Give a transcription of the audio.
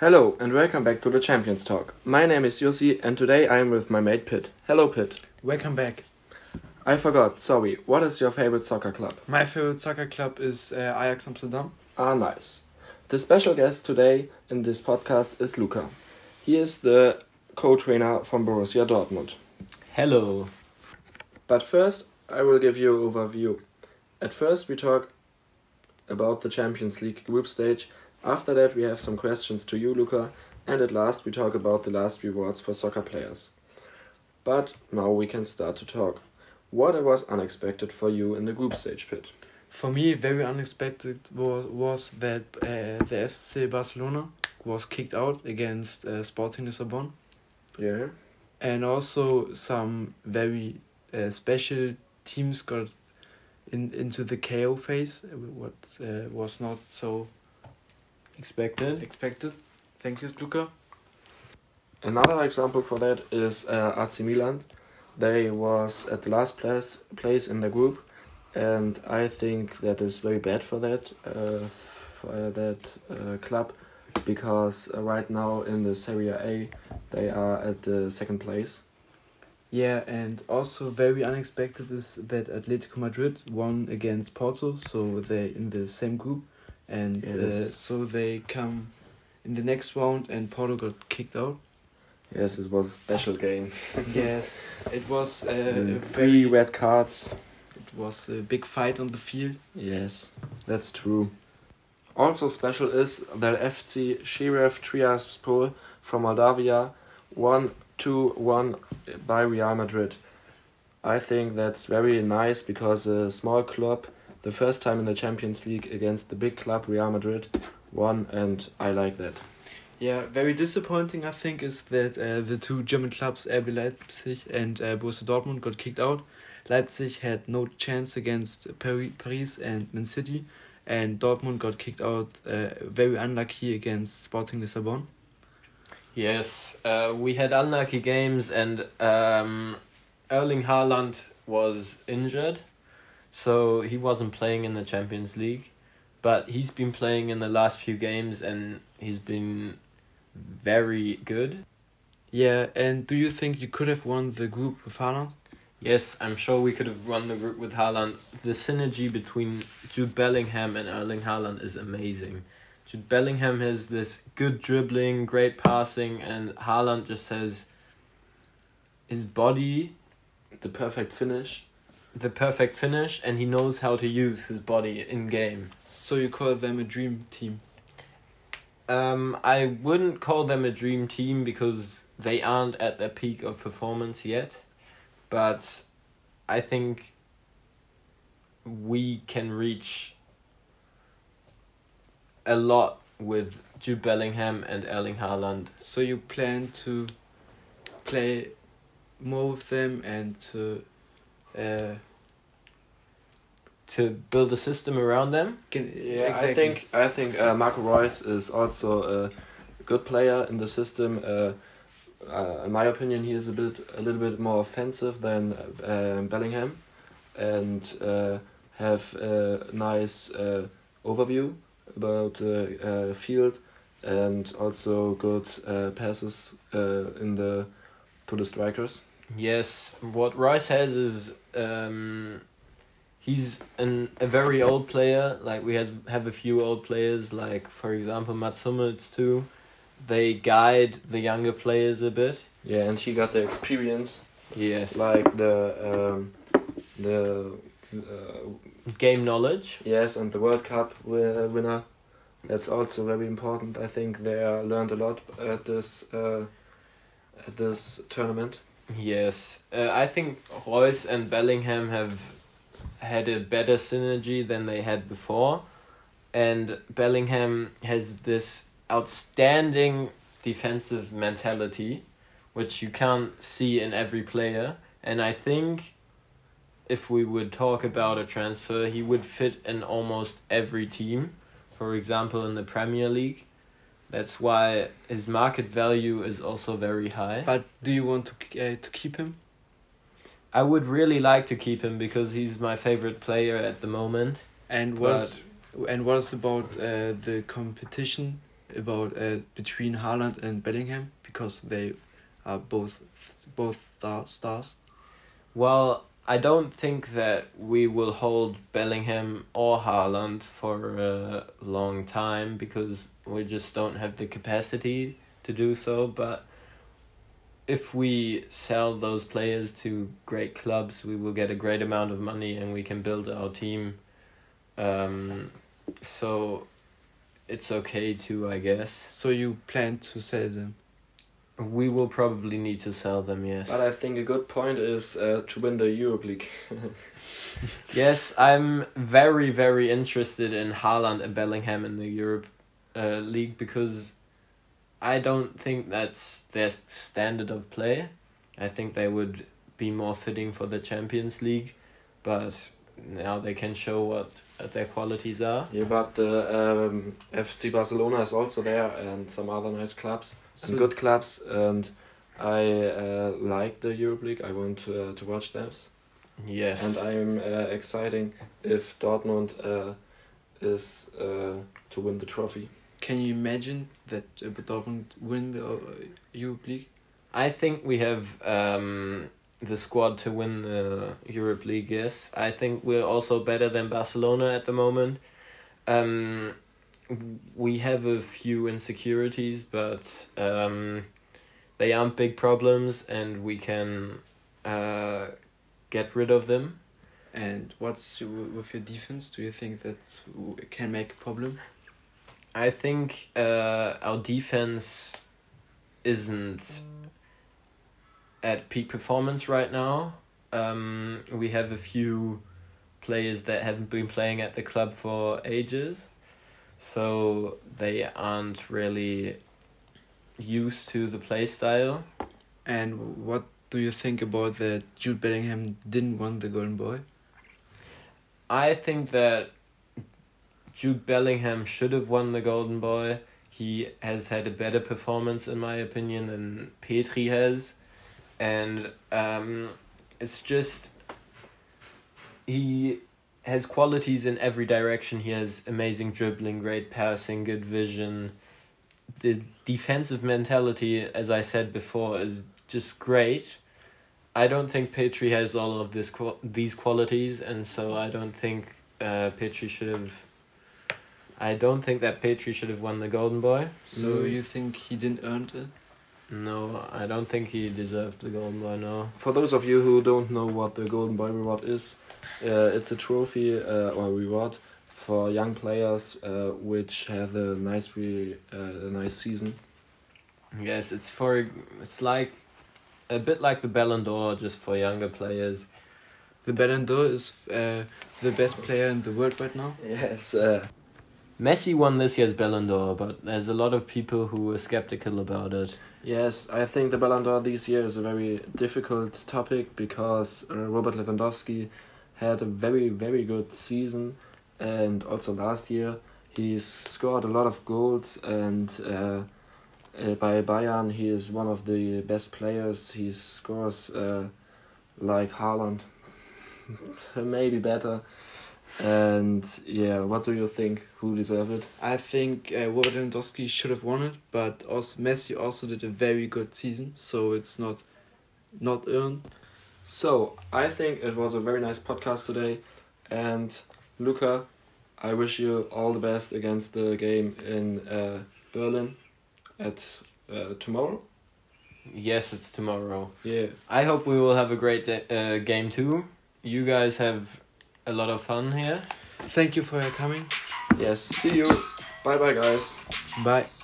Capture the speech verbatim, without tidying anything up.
Hello and welcome back to the Champions Talk. My name is Jussi and today I am with my mate Pitt. Hello Pitt. Welcome back. I forgot, sorry, what is your favorite soccer club? My favorite soccer club is uh, Ajax Amsterdam. Ah, nice. The special guest today in this podcast is Luca. He is the co-trainer from Borussia Dortmund. Hello. But first, I will give you an overview. At first we talk about the Champions League group stage. After that we have some questions to you, Luca. And at last we talk about the last rewards for soccer players. But now we can start to talk. What was unexpected for you in the group stage, Pitt? For me, very unexpected was, was that uh, the F C Barcelona was kicked out against uh, Sporting Lisbon. Yeah. And also some very uh, special teams got in into the K O phase, what uh, was not so Expected. expected. Thank you, Luca. Another example for that is uh, A C Milan. They was at the last place place in the group, and I think that is very bad for that uh, for that uh, club, because uh, right now in the Serie A they are at the second place. Yeah, and also very unexpected is that Atletico Madrid won against Porto, so they're in the same group, and uh, Yes. so they come in the next round, and Porto got kicked out. Yes, it was a special game. Yes, it was uh, a Mm, very Three red cards. it was a big fight on the field. Yes, that's true. Also special is that F C Sheriff Tiraspol from Moldavia won two one by Real Madrid. I think that's very nice because a small club, the first time in the Champions League against the big club Real Madrid, won, and I like that. Yeah, very disappointing I think is that uh, the two German clubs R B Leipzig and uh, Borussia Dortmund got kicked out. Leipzig had no chance against Pari- Paris and Man City, and Dortmund got kicked out uh, very unlucky against Sporting Lisbon. Yes, uh, we had unlucky games and um, Erling Haaland was injured, so he wasn't playing in the Champions League. But he's been playing in the last few games and he's been very good. Yeah, and do you think you could have won the group with Haaland? Yes, I'm sure we could have won the group with Haaland. The synergy between Jude Bellingham and Erling Haaland is amazing. Jude Bellingham has this good dribbling, great passing, and Haaland just has his body, The perfect finish. the perfect finish, and he knows how to use his body in game. So you call them a dream team? Um, I wouldn't call them a dream team because they aren't at their peak of performance yet, but I think we can reach a lot with Jude Bellingham and Erling Haaland. So you plan to play more with them and to uh, To build a system around them. get, Yeah, exactly. I think I think uh, Marco Reus is also a good player in the system. Uh, uh, in my opinion, he is a bit a little bit more offensive than uh, Bellingham, and uh, have a nice uh, overview about the uh, field, and also good uh, passes uh, in the to the strikers. Yes, what Rice has is um, he's an a very old player. Like we has have a few old players, like for example Mats Hummels too. They guide the younger players a bit. Yeah, and he got the experience, Yes, like the um, the. Uh, game knowledge. Yes, and the World Cup wi- winner. That's also very important. I think they uh, learned a lot at this uh, at this tournament. Yes, uh, I think Reus and Bellingham have had a better synergy than they had before, and Bellingham has this outstanding defensive mentality, which you can't see in every player. And I think if we would talk about a transfer, he would fit in almost every team. For example, in the Premier League. That's why his market value is also very high. But do you want to uh, to keep him? I would really like to keep him because he's my favorite player at the moment. And what is, But and what is about uh, the competition about uh, between Haaland and Bellingham, because they are both both star stars? Well, I don't think that we will hold Bellingham or Haaland for a long time because we just don't have the capacity to do so. But if we sell those players to great clubs, we will get a great amount of money and we can build our team. Um, so it's okay too, I guess. So you plan to sell them? We will probably need to sell them, yes. But I think a good point is uh, to win the Europe League. Yes, I'm very, very interested in Haaland and Bellingham in the Europe uh, League because I don't think that's their standard of play. I think they would be more fitting for the Champions League, but now they can show what their qualities are. Yeah, but uh, um, F C Barcelona is also there and some other nice clubs So and good clubs, and I uh, like the Europe League. I want uh, to watch them. Yes. And I'm uh, exciting if Dortmund uh, is uh, to win the trophy. can you imagine that uh, Dortmund win the uh, Europe League? I think we have um, the squad to win the Europe League, yes. I think we're also better than Barcelona at the moment. Um, we have a few insecurities, but um, they aren't big problems and we can uh, get rid of them. And what's your, with your defense? Do you think that can make a problem? I think uh, our defense isn't at peak performance right now. Um, we have a few players that haven't been playing at the club for ages, so they aren't really used to the play style. And what do you think about that Jude Bellingham didn't win the Golden Boy? I think that Jude Bellingham should have won the Golden Boy. He has had a better performance, in my opinion, than Petri has. And um, it's just... He has qualities in every direction. He has amazing dribbling, great passing, good vision. The defensive mentality, as I said before, is just great. I don't think Petri has all of this these qualities, and so I don't think uh, Petri should have... I don't think that Petri should have won the Golden Boy. So Mm. you think he didn't earn it? No, I don't think he deserved the Golden Boy, no. For those of you who don't know what the Golden Boy reward is, uh, it's a trophy uh, or reward for young players uh, which have a nice re, uh, a nice season. Yes, it's for... It's like... A bit like the Ballon d'Or, just for younger players. The Ballon d'Or is uh, the best player in the world right now. Yes. Uh, Messi won this year's Ballon d'Or, but there's a lot of people who are skeptical about it. yes, I think the Ballon d'Or this year is a very difficult topic because uh, Robert Lewandowski had a very, very good season, and also last year he's scored a lot of goals, and uh, uh, by Bayern he is one of the best players. He scores uh, like Haaland, maybe better. And yeah, what do you think? Who deserves it? I think uh, Robert Lewandowski should have won it, but also Messi also did a very good season, so it's not not earned. So, I think it was a very nice podcast today. And Luca, I wish you all the best against the game in uh, Berlin at uh, tomorrow. Yes, it's tomorrow. Yeah. I hope we will have a great uh, game too. You guys have a lot of fun here. Thank you for your coming. Yes, see you. Bye bye, guys. Bye.